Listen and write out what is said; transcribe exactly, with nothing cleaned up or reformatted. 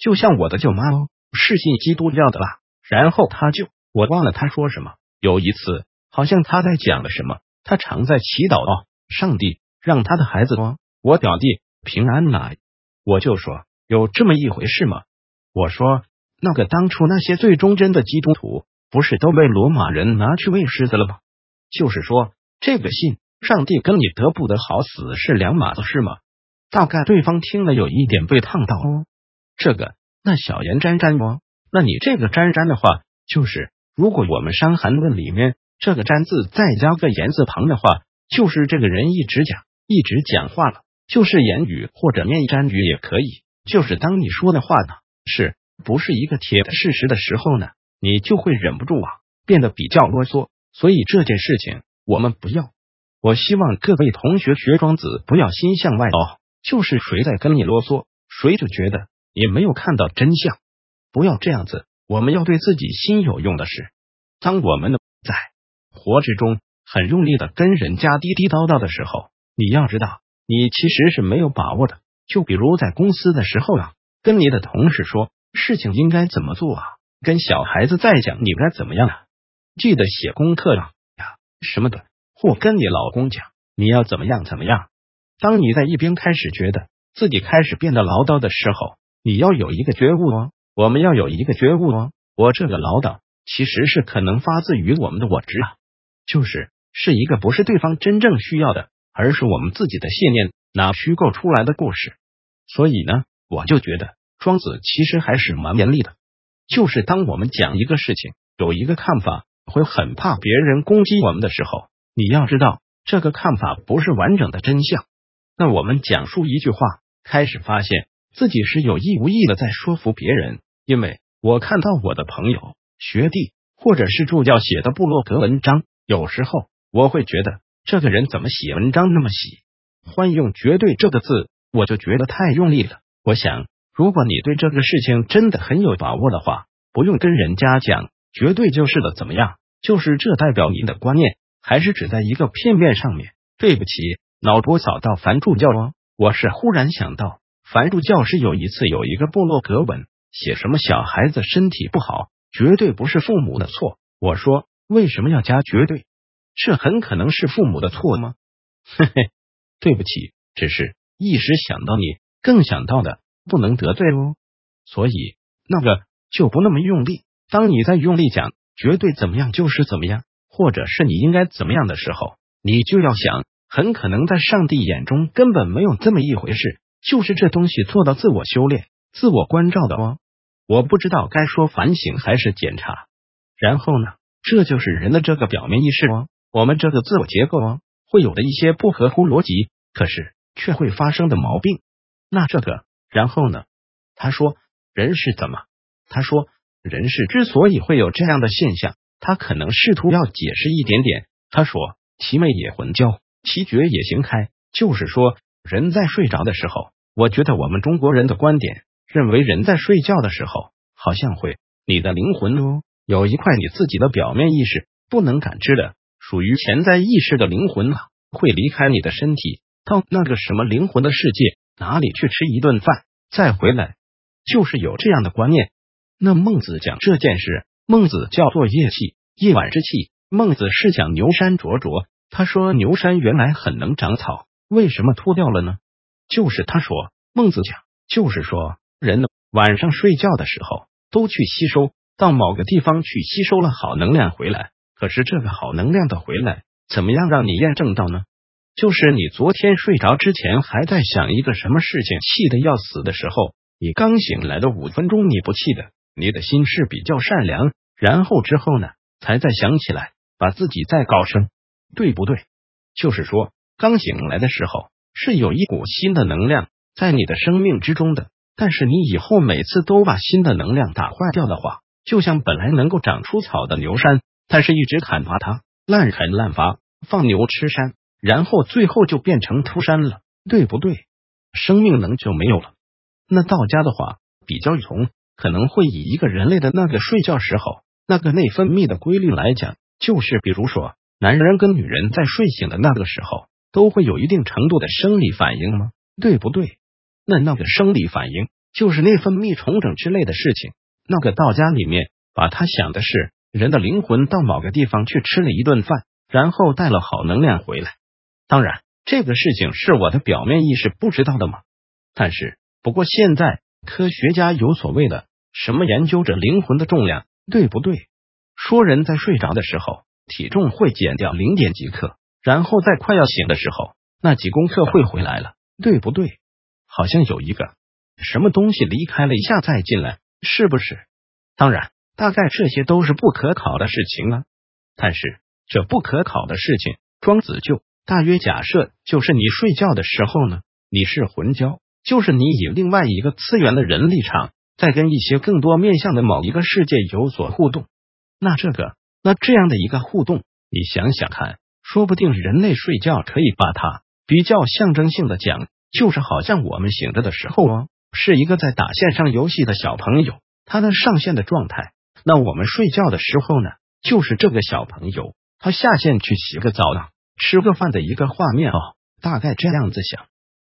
就像我的舅妈哦，是信基督教的啦。然后他就我忘了他说什么，有一次好像他在讲了什么，他常在祈祷哦，上帝让他的孩子哦，我表弟平安来。我就说有这么一回事吗？我说那个当初那些最忠贞的基督徒不是都被罗马人拿去喂狮子了吗？就是说这个信上帝跟你得不得好死是两码子事吗？大概对方听了有一点被烫到哦。这个那小言沾沾哦，那你这个沾沾的话，就是如果我们伤寒论里面这个沾字再加个言字旁的话，就是这个人一直讲一直讲话了，就是言语或者面沾语也可以，就是当你说的话呢是不是一个铁的事实的时候呢，你就会忍不住啊变得比较啰嗦。所以这件事情我们不要，我希望各位同学学庄子不要心向外哦，就是谁在跟你啰嗦，谁就觉得你没有看到真相，不要这样子。我们要对自己心有用的事。当我们在活之中很用力的跟人家滴滴叨叨的时候，你要知道你其实是没有把握的。就比如在公司的时候啊，跟你的同事说事情应该怎么做啊，跟小孩子在讲你该怎么样啊，记得写功课啊什么的，或跟你老公讲你要怎么样怎么样。当你在一边开始觉得自己开始变得唠叨的时候，你要有一个觉悟哦，我们要有一个觉悟哦，我这个唠叨其实是可能发自于我们的我执啊，就是是一个不是对方真正需要的，而是我们自己的信念拿虚构出来的故事。所以呢，我就觉得庄子其实还是蛮严厉的，就是当我们讲一个事情有一个看法，会很怕别人攻击我们的时候，你要知道这个看法不是完整的真相。那我们讲述一句话，开始发现自己是有意无意的在说服别人，因为我看到我的朋友、学弟或者是助教写的部落格文章，有时候我会觉得这个人怎么写文章那么喜欢用绝对这个字，我就觉得太用力了。我想如果你对这个事情真的很有把握的话，不用跟人家讲绝对就是的怎么样，就是这代表你的观念还是只在一个片面上面。对不起，脑波扫到樊助教哦，我是忽然想到樊助教是有一次有一个部落格文写什么小孩子身体不好绝对不是父母的错，我说为什么要加绝对？这很可能是父母的错吗？嘿嘿，对不起，只是一时想到你，更想到的不能得罪哦，所以那个就不那么用力。当你在用力讲绝对怎么样就是怎么样，或者是你应该怎么样的时候，你就要想很可能在上帝眼中根本没有这么一回事，就是这东西做到自我修炼、自我关照的哦。我不知道该说反省还是检查。然后呢，这就是人的这个表面意识哦，我们这个自我结构哦，会有的一些不合乎逻辑，可是却会发生的毛病。那这个然后呢，他说人是怎么？他说人是之所以会有这样的现象，他可能试图要解释一点点。他说其昧也混交，其觉也行开，就是说人在睡着的时候，我觉得我们中国人的观点认为人在睡觉的时候好像会你的灵魂哦，有一块你自己的表面意识不能感知的属于潜在意识的灵魂啊，会离开你的身体到那个什么灵魂的世界哪里去吃一顿饭再回来，就是有这样的观念。那孟子讲这件事，孟子叫做夜气，夜晚之气。孟子是讲牛山灼灼，他说牛山原来很能长草，为什么脱掉了呢？就是他说孟子讲就是说人呢晚上睡觉的时候都去吸收到某个地方去吸收了好能量回来，可是这个好能量的回来怎么样让你验证到呢？就是你昨天睡着之前还在想一个什么事情气得要死的时候，你刚醒来的五分钟你不气的，你的心是比较善良，然后之后呢才再想起来把自己再搞生，对不对？就是说刚醒来的时候是有一股新的能量在你的生命之中的，但是你以后每次都把新的能量打坏掉的话，就像本来能够长出草的牛山，但是一直砍伐它，滥砍滥伐，放牛吃山，然后最后就变成秃山了，对不对？生命能就没有了。那道家的话比较从可能会以一个人类的那个睡觉时候那个内分泌的规律来讲，就是比如说男人跟女人在睡醒的那个时候都会有一定程度的生理反应吗？对不对？那那个生理反应就是内分泌重整之类的事情。那个道家里面把他想的是人的灵魂到某个地方去吃了一顿饭，然后带了好能量回来。当然这个事情是我的表面意识不知道的嘛。但是不过现在科学家有所谓的什么研究着灵魂的重量，对不对？说人在睡着的时候体重会减掉零点几克，然后在快要醒的时候那几公克会回来了，对不对？好像有一个什么东西离开了一下再进来，是不是？当然大概这些都是不可考的事情啊。但是这不可考的事情，庄子就大约假设就是你睡觉的时候呢，你是魂交，就是你以另外一个次元的人立场在跟一些更多面向的某一个世界有所互动。那这个那这样的一个互动，你想想看，说不定人类睡觉可以把它比较象征性的讲，就是好像我们醒着的时候哦，是一个在打线上游戏的小朋友，他的上线的状态。那我们睡觉的时候呢，就是这个小朋友他下线去洗个澡了，吃个饭的一个画面哦，大概这样子想。